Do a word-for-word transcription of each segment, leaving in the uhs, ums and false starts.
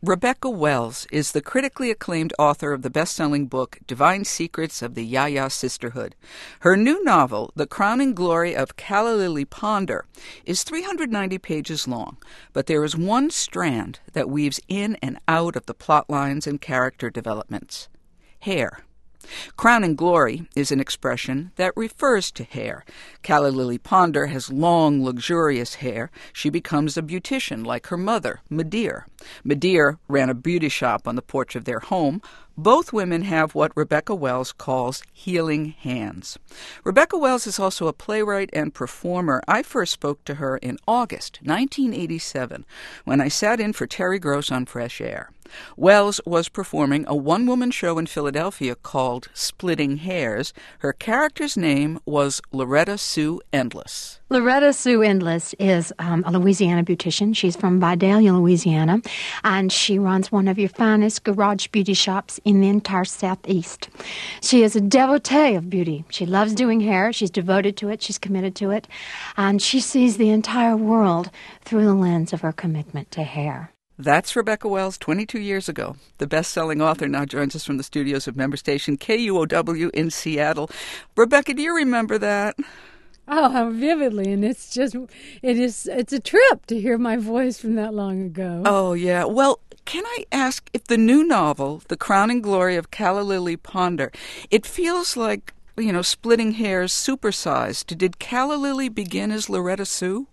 Rebecca Wells is the critically acclaimed author of the best-selling book Divine Secrets of the Ya-Ya Sisterhood. Her new novel, The Crowning Glory of Calla Lily Ponder, is three hundred ninety pages long, but there is one strand that weaves in and out of the plot lines and character developments: hair. Crowning glory is an expression that refers to hair. Calla Lily Ponder has long, luxurious hair. She becomes a beautician like her mother, Medea. Medea ran a beauty shop on the porch of their home. Both women have what Rebecca Wells calls healing hands. Rebecca Wells is also a playwright and performer. I first spoke to her in August nineteen eighty-seven when I sat in for Terry Gross on Fresh Air. Wells was performing a one-woman show in Philadelphia called Splitting Hairs. Her character's name was Loretta Sue Endless. Loretta Sue Endless is um, a Louisiana beautician. She's from Vidalia, Louisiana, and she runs one of your finest garage beauty shops in the entire Southeast. She is a devotee of beauty. She loves doing hair. She's devoted to it. She's committed to it. And she sees the entire world through the lens of her commitment to hair. That's Rebecca Wells twenty-two years ago. The best-selling author now joins us from the studios of member station K U O W in Seattle. Rebecca, do you remember that? Oh, how vividly, and it's just, it is, it's a trip to hear my voice from that long ago. Oh, yeah. Well, can I ask if the new novel, The Crowning Glory of Calla Lily Ponder, it feels like, you know, Splitting Hairs supersized. Did Calla Lily begin as Loretta Sue?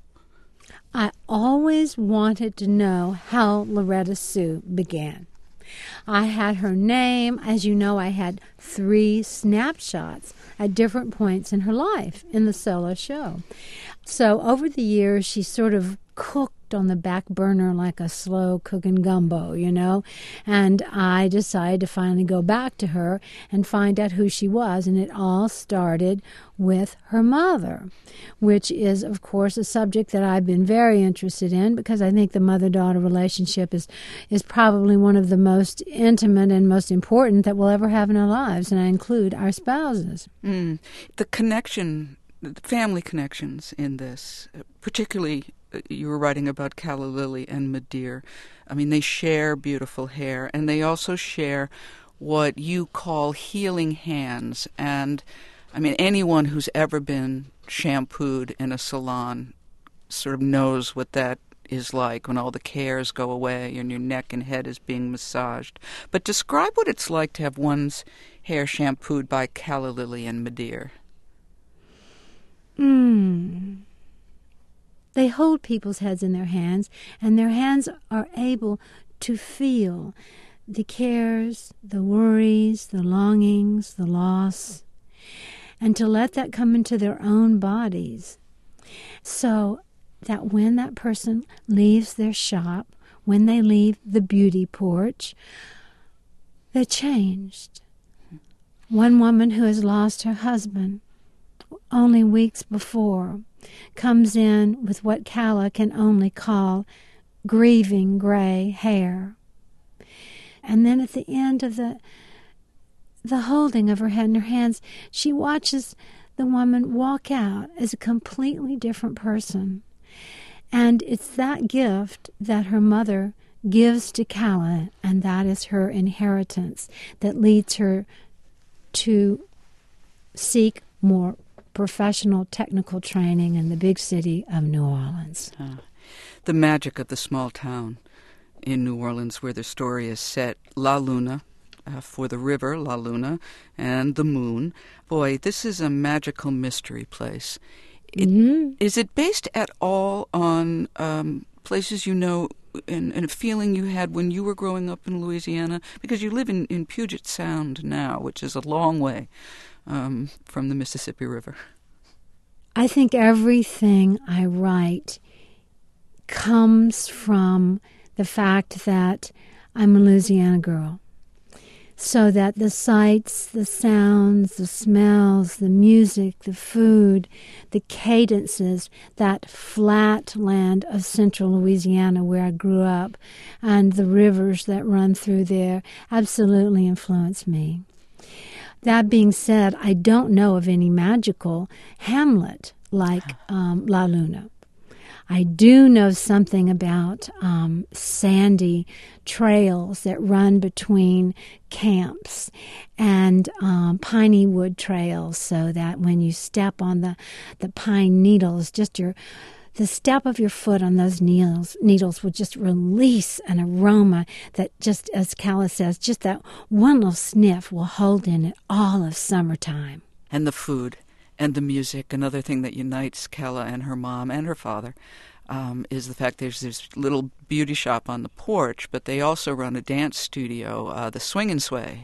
I always wanted to know how Loretta Sue began. I had her name. As you know, I had three snapshots at different points in her life in the solo show. So over the years, she sort of cooked on the back burner like a slow cooking gumbo, you know. And I decided to finally go back to her and find out who she was. And it all started with her mother, which is, of course, a subject that I've been very interested in because I think the mother-daughter relationship is, is probably one of the most intimate and most important that we'll ever have in our lives, and I include our spouses. Mm. The connection, the family connections in this, particularly you were writing about Calla Lily and Medea. I mean, they share beautiful hair, and they also share what you call healing hands. And, I mean, anyone who's ever been shampooed in a salon sort of knows what that is like when all the cares go away and your neck and head is being massaged. But describe what it's like to have one's hair shampooed by Calla Lily and Medea. Hmm. They hold people's heads in their hands, and their hands are able to feel the cares, the worries, the longings, the loss, and to let that come into their own bodies. So that when that person leaves their shop, when they leave the beauty porch, they're changed. One woman who has lost her husband only weeks before comes in with what Calla can only call grieving gray hair. And then at the end of the the holding of her head in her hands, she watches the woman walk out as a completely different person. And it's that gift that her mother gives to Calla, and that is her inheritance that leads her to seek more professional technical training in the big city of New Orleans. Uh, the magic of the small town in New Orleans where the story is set. La Luna, uh, for the river, La Luna, and the moon. Boy, this is a magical mystery place. It, mm-hmm. Is it based at all on um, places you know and, and a feeling you had when you were growing up in Louisiana? Because you live in, in Puget Sound now, which is a long way um, from the Mississippi River. I think everything I write comes from the fact that I'm a Louisiana girl. So that the sights, the sounds, the smells, the music, the food, the cadences, that flat land of central Louisiana where I grew up, and the rivers that run through there absolutely influenced me. That being said, I don't know of any magical hamlet like um, La Luna. I do know something about um, sandy trails that run between camps and um, piney wood trails, so that when you step on the, the pine needles, just your the step of your foot on those needles needles will just release an aroma that, just as Calla says, just that one little sniff will hold in it all of summertime. And the food and the music. Another thing that unites Calla and her mom and her father um, is the fact there's this little beauty shop on the porch, but they also run a dance studio, uh, the Swing and Sway.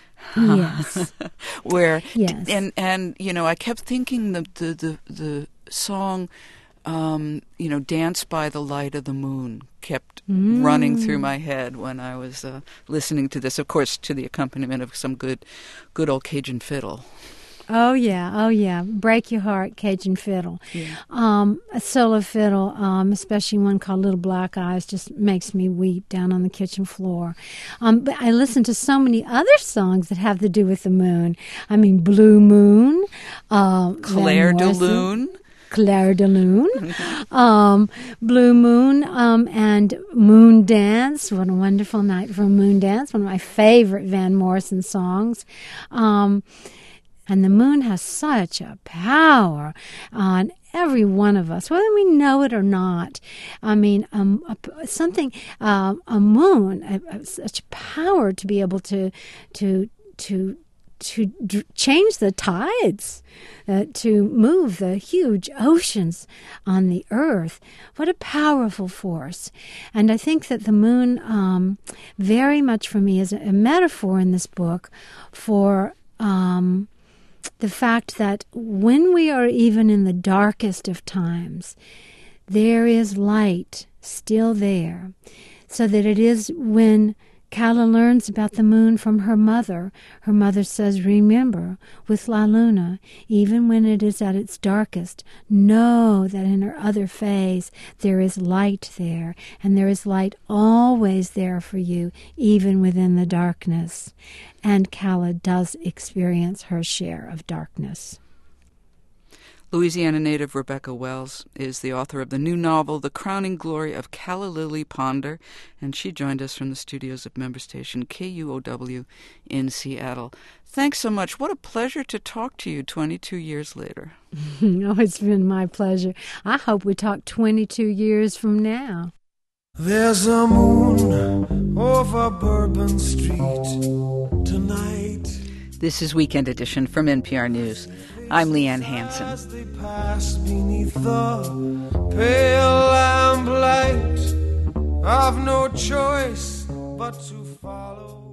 Yes. Where yes. and and you know, I kept thinking the the the, the song Um, you know, Dance by the Light of the Moon kept mm. running through my head when I was uh, listening to this, of course, to the accompaniment of some good good old Cajun fiddle. Oh, yeah, oh, yeah. Break your heart, Cajun fiddle. Yeah. Um, a solo fiddle, um, especially one called Little Black Eyes, just makes me weep down on the kitchen floor. Um, but I listen to so many other songs that have to do with the moon. I mean, Blue Moon. Uh, Claire de Lune. Claire de Lune, um, Blue Moon, um, and Moon Dance. What a wonderful night for a moon dance. One of my favorite Van Morrison songs. Um, and the moon has such a power on every one of us, whether we know it or not. I mean, um, a, something, uh, a moon, a, a, such power to be able to, to, to, to d- change the tides, uh, to move the huge oceans on the earth. What a powerful force. And I think that the moon, um, very much for me, is a, a metaphor in this book for um, the fact that when we are even in the darkest of times, there is light still there. So that it is when Calla learns about the moon from her mother. Her mother says, remember, with La Luna, even when it is at its darkest, know that in her other phase there is light there, and there is light always there for you, even within the darkness. And Calla does experience her share of darkness. Louisiana native Rebecca Wells is the author of the new novel, The Crowning Glory of Calla Lily Ponder, and she joined us from the studios of member station K U O W in Seattle. Thanks so much. What a pleasure to talk to you twenty-two years later. Oh, it's been my pleasure. I hope we talk twenty-two years from now. There's a moon over Bourbon Street tonight. This is Weekend Edition from N P R News. I'm Leanne Hansen. As they pass beneath the pale lamplight, I've no choice but to follow.